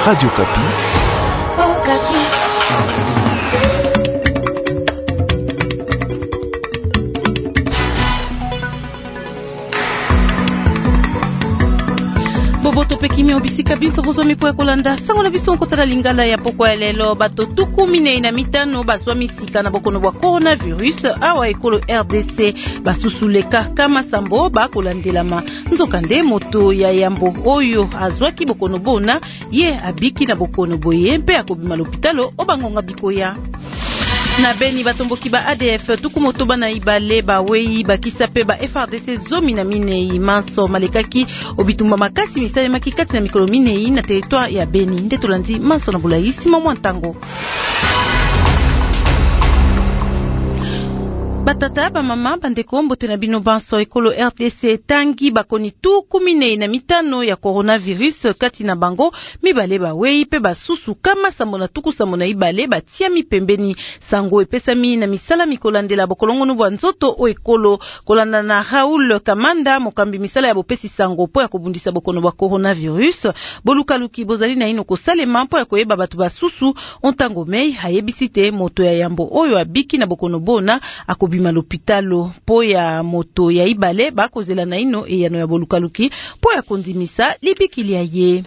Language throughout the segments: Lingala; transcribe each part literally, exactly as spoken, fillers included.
Radio Kapi. Oh, Kapi. Boboto pekimi obisika biso bozomi po ekolanda sango na biso nkotala lingala ya poko ya lelo bato tukumi na mitano bazwami sika na bokono bwa coronavirus awa ekolo R D C basusuleka kama sambo bakolandelama nzokande moto ya yambo oyo azwaki bokono bona ye abiki na bokono boye mpe akobima l'hôpitalo obangonga bikoya. Na Beni batomboki ba A D F tukumoto bana ibale ba wei bakisa pe ba F R D C zomi na minei manso malekaki obitumba makasi misale makikati na mikolo minei na territoire ya Beni ndetolandi manso na bulaisi mwa ntango. Batata ba mama bandeko mbote na bino banso ekolo R D C tangi bakoni tu kumine na mitano ya coronavirus kati na bango mibale ba wei pe basusu kama samona tuku samona ibale batia mipembeni sango epesami na misala mikolandela bokolongono bwa nzoto o ekolo kolanda na Raoul Kamanda mokambi misala ya bopesi sango po ya kobundisa bokono bwa coronavirus boluka luki bozali na ino kosalema po ya koyeba batu basusu ontango mei hayebisite moto ya yambo oyo abiki na bokono bona akobi bima l'hôpitalo po ya moto ya ibale bakozela na ino eyano ya bolukaluki po ya kondimisa libikili ya ye.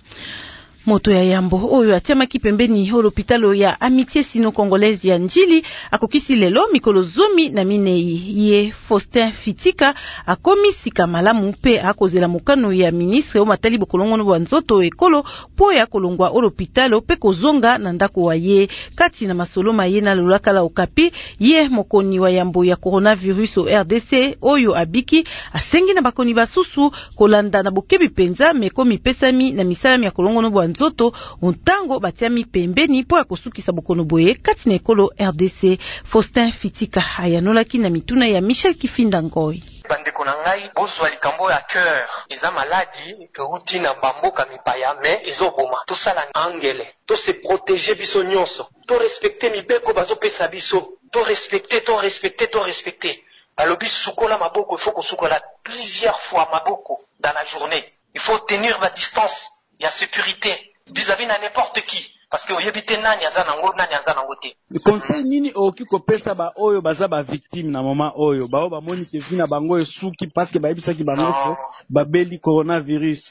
Moto ya yambo oyo atiamaki pembeni ho l'hôpitalo ya Amitié Sino-Congolaise ya Njili akokisi lelo mikolo zomi na minei ye Faustin Fitika akomi sika malamu pe akozela mokano ya ministre o matali bokolongono bwa nzoto ekolo po ya kolongwa o l'hôpitalo pe kozonga na ndako wa ye kati na masolo maye na lolakala Okapi ye mokoni wa yambo ya coronavirus o R D C oyo abiki asengi na bakoni basusu kolanda na bokebi penza mekomi pesami na misalami ya kolongono bwa nzoto ontango batiami pembeni po ya kosukisa bokono boye kati na ekolo R D C. Faustin Fitika ayanolaki na mituna ya Michel Kifinda Ngoi. Bandeko na ngai bozwa likambo ya cœur eza maladi euti na bamboka mipaya mais ezoboma tosala angele to se protéger biso nyonso to respecter mibeko bazopesa biso to respecter to respecter to respecter balobi sukola maboko il faut kosukola plusieurs fois maboko dans la journée il faut tenir la distance ya sécurité vis-à-vis na n'importe qui parce que oyebite nani azana ngo nani azana ngote. Conseil nini oki kopesa ba oyo baza ba victime na moment oyo ba ba moni ke vina bango esuki parce que ba yebisa ki bango ba beli coronavirus.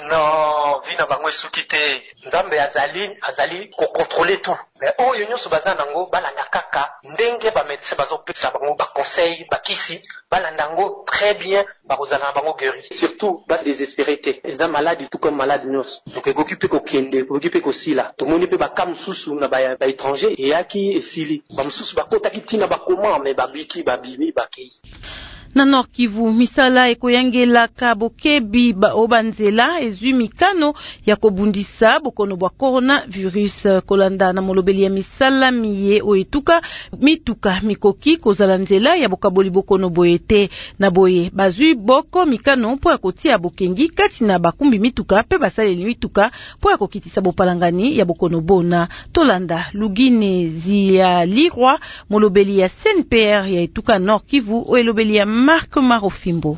Non, vina bango esuki te. Nzambe azali azali ko contrôler tout. Mais oyo nyonso bazana ngo balanga kaka ndenge ba médecin bazopesa bango ba conseil ba kisi balanda ngo très bien ba kozala bango guéri. Surtout bas désespérité. Eza malade tout comme malade nyonso. Donc ekokipe ko kende, ekokipe ko sila. Tomoni pe ba kamsusu na ba ba étranger et yaki esili. Ba msusu ba kota kitina ba comment mais ba biki ba bimi ba ki. Na Nord Kivu misala ekoyangela kabokebi ba obanzela ezumikano ya kobundisa bokono bwa coronavirus kolanda na molobeli ya misala miye oetuka mituka mikoki kozala nzela ya bokaboli bokono boyete na boye bazui boko mikano po ya kotia bokengi kati na bakumbi mituka pe basaleli mituka po ya kokitisa bopalangani ya bokono bona tolanda lugine zia lirwa molobeli ya C N P R ya etuka Nord Kivu oelobeli ya Marc Marofimbo.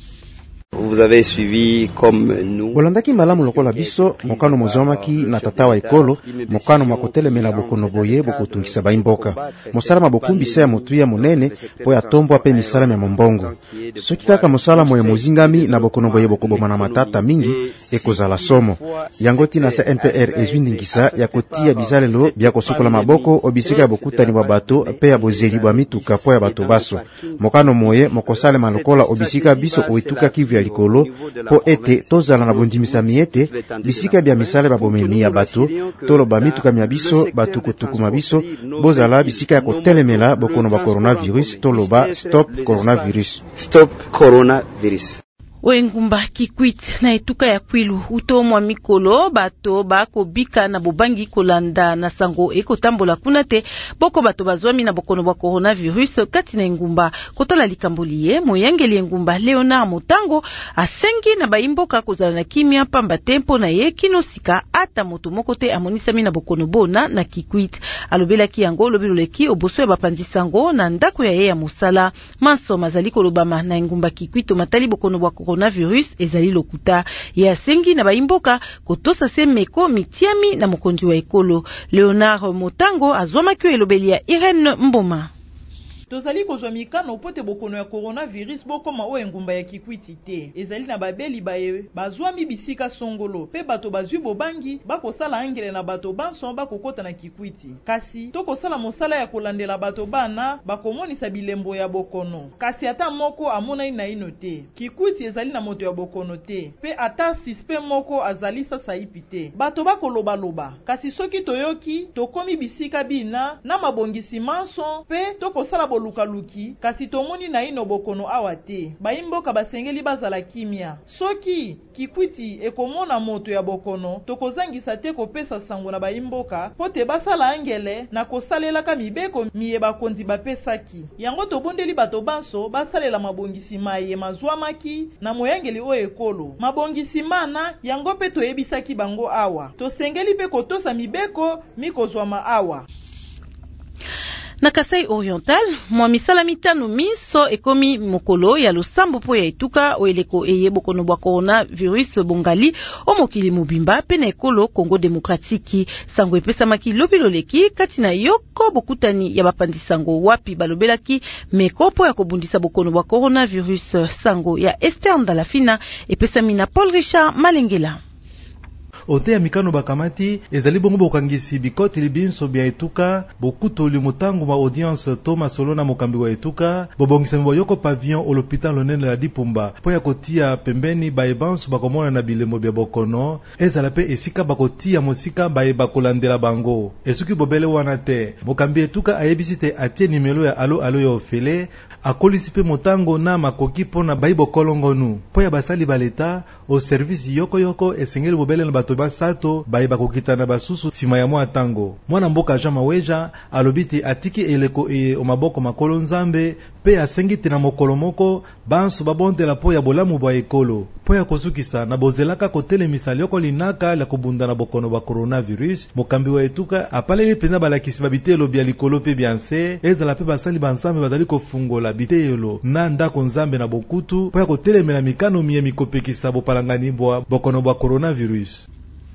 Vous avez suivi comme nous. Bolandaki malamu lokola biso mokano mozomaki na tata wa ekolo mokano makotelemela bokono boye bokotungisa baimboka mosala mabokumbisa ya motu ya monene po ya tombo ape misala ya mombongo soki kaka mosala moye mozingami na bokono boye bokoboma na matata mingi ekozala somo yango tina sa N P R ezwindingisa ya kotia bizalelo bya kosukola maboko obisika ya bokutani bwa bato pe ya bozeli bwa mituka po ya bato baso mokano moye mokosala malokola obisika biso oetuka Kivu likolo po ete tozala na bondimisa miete bisika bya misale babomemi ya bato toloba mituka mya biso batukutuku mabiso bozala bisika ya kotelemela bokono ba coronavirus toloba stop coronavirus stop coronavirus. Wengumba Kikwit na etuka ya Kwilu utomwa mikolo bato bako bika na bobangi kolanda na sango eko tambola kunate boko bato bazwami na bokono bwa coronavirus kati na ngumba kotala likambuliye moyangeli ngumba Leonard Motango asengi na baimboka kozala na kimia pamba tempo na ye kinosika ata moto moko te amonisami na bokono bona na Kikwit alobela ki yango lobiloleki oboso ya bapanzi sango na ndako ya ye ya musala manso mazali kolobama na ngumba Kikwit matali bokono bwa coronavirus ezali lokuta ya sengi na baimboka kotosa se meko mitiami na mokonzi wa ekolo. Leonard Motango azwamaki elobeli ya Irene Mboma. Tozali kozwa mikano pote bokono ya coronavirus bokoma o engumba ya Kikwiti te. Ezali na babeli baye bazwami bisika songolo pe bato bazwi bobangi bakosala angele na bato banso bakokota na Kikwiti. Kasi tokosala mosala ya kolandela bato bana bakomonisa bilembo ya bokono. Kasi ata moko amona ina ino te. Kikwiti ezali na moto ya bokono te. Pe ata sispe moko azali sasa ipi te. Bato bakoloba loba. Kasi soki toyoki tokomi bisika bina na mabongisi manso pe tokosala luka luki kasi tomoni na ino bokono awa te. Baimboka basengeli bazala kimia. Soki Kikwiti ekomona moto ya bokono tokozangisa te kopesa sango na baimboka pote basala angele na kosalelaka mibeko miye bakonzi bapesaki. Yango tobondeli bato banso basalela mabongisi maye mazwamaki na moyangeli o ekolo. Mabongisi mana yango pe toyebisaki bango awa. Tosengeli pe kotosa mibeko mikozwama awa. Na Kasai Oriental, mwa misala mitano miso ekomi mokolo ya losambo po ya etuka oeleko eye bokono bwa coronavirus bongali o mokili mobimba pena ekolo Congo Demokratiki. Sango epesamaki lobi loleki kati na yoko bokutani ya bapandisango wapi balobelaki mekopo ya kobundisa bokono bwa coronavirus. Sango ya Esther Ndalafina epesami na Paul Richard Malengela. Ote ya mikano bakamati ezali bongo bokangisi bikoti libinso bya etuka bokutoli mutango ma audience Toma Solona mokambi wa etuka bobongisa mboyoko pavillon au l'hôpital lonene la Dipumba po ya kotia pembeni baebanso bakomona na bilemo bya bokono ezala pe esika bakotia mosika bae bakolandela bango esuki bobele wana te mokambi etuka ayebisi te atie nimelo ya alo alo ya ofele akolisi pe motango na makoki pona baibo kolongonu po ya basali baleta au service yoko yoko esengeli bobele na bato basato baye bakokita na basusu sima ya mwa tango. Mwana mboka Jean Maweja alobiti atiki eleko e o maboko makolo nzambe pe asengiti na mokolo moko banso babondela po ya bolamu bwa ekolo po ya kosukisa na bozelaka kotele misali yoko linaka la kobunda na bokono ba coronavirus. Mokambi wa etuka apaleli pena balakisi babitelo bya likolo pe bianse ezala pe basali bansambe badali kofungola bitelo na ndako nzambe na bokutu po ya kotelemela mikano miye mikopekisa bopalangani bwa bokono bwa coronavirus.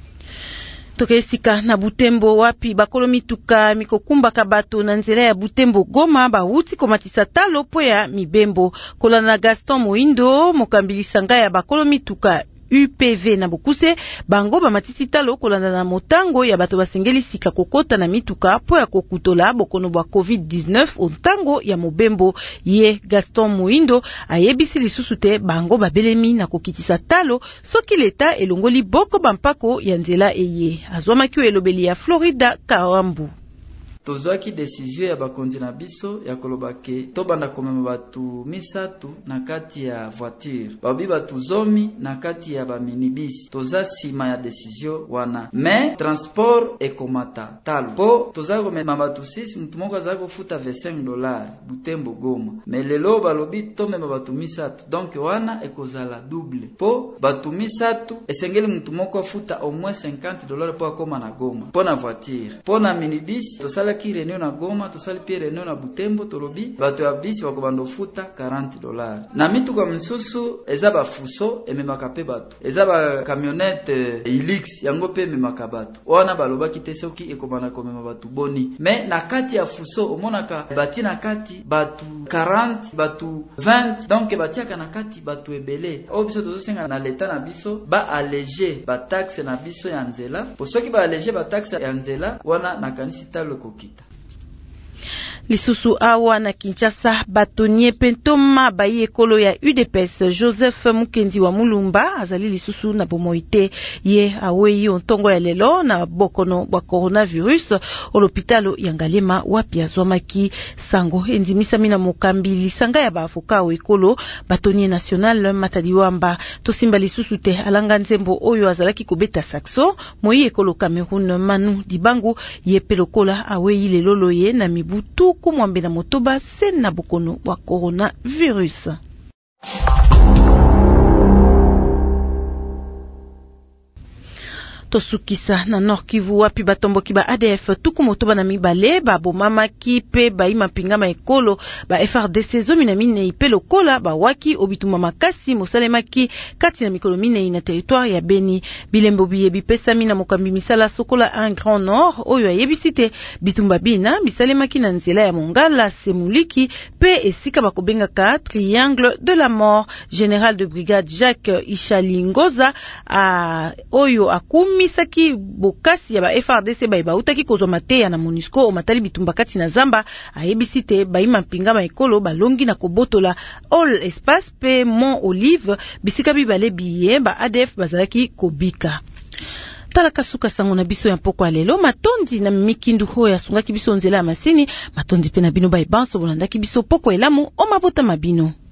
Tokesika na Butembo wapi bakolo mituka mikokumba kabato na nzela ya Butembo Goma bauti komatisa talo po ya mibembo. Kolana Gaston Moindo mokambili sanga ya bakolo mituka U P V na Bokuse bango ba matisi talo kolanda na motango ya bato basengeli sika kokota na mituka po ya kokutola bokono bwa covid dix-neuf ontango ya mobembo. Ye Gaston Moindo ayebisi lisusu te bango babelemi na kokitisa talo soki leta elongoli boko bampako ya nzela eye. Azwamaki elobeli ya Florida Karambu. Tozwaki desizio ya bakonzi na biso ya kolobake tobanda komema batu misatu na kati ya voiture babi batu zomi na kati ya ba minibus. Toza sima ya desizio wana me transport ekomata talo po toza komema batu six mtu moko aza kofuta vingt-cinq dollars Butembo Goma me lelo balobi tomema batu misatu donc wana ekozala double po batu misatu esengeli mtu moko afuta au moins cinquante dollars po akoma na Goma po na voiture. Po na minibus tosala ki reneo na Goma tosali pia reneo na Butembo tolobi bato ya bisi bakobanda futa quarante dollars. Na mituka misusu eza ba fuso ememaka pe bato eza ba camionette Hilux yango pe ememaka bato wana balobaki te soki ekobanda komema bato boni me na kati ya fuso omonaka bati na kati bato quarante bato vingt donc batiaka na kati bato ebele o biso tozosenga na leta na biso ba alléger ba taxe na biso ya nzela po soki ba alléger ba taxe ya nzela wana na kanisi talo kokita. Lisusu awa na Kinshasa batonie pentoma bayi ekolo ya U D P S Joseph Mukendi wa Mulumba azali lisusu na bomoite ye aweyi ontongo ya lelo na bokono bwa coronavirus o l'hôpital ya Ngalema wapi azwamaki sango endimisa mina mokambi lisanga ya bafoka o ekolo batonie national Matadiwamba. Tosimba lisusu te alanga nzembo oyo azalaki kobeta saxo moyi ekolo Cameroun Manu Dibangu ye pelokola aweyi lelolo ye na mibutu kumwambe na motoba sen na bokono wa coronavirus. Tosukisa na Nord Kivu wapi batomboki ba A D F tuku motoba na mibale ba bomama ki pe ba ima pingama ekolo ba F R D C zomi na mine ipe lokola ba waki obituma makasi mosalemaki kati na mikolo mine na territoire ya Beni. Bilembo biye bipesami na mokambi misala sokola un Grand Nord oyo ayebisite bitumba bina bisalemaki na nzela ya Mongala Semuliki pe esika bakobengaka Triangle de la Mort. Général de brigade Jacques Ishalingoza a oyo akumisaki bokasi ya ba F R D C ba bautaki kozwa mateya na MONUSCO o matali bitumba kati na zamba ayebisite ba ima pingama ekolo balongi na kobotola All Espace pe Mont Olive bisika bibale biye ba A D F bazalaki kobika. Talaka suka sango na biso ya mpoko alelo matondi na mikindu ho ya sungaki biso nzela ya masini matondi pe na bino ba ibanso bolandaki biso poko elamu o mabota mabino.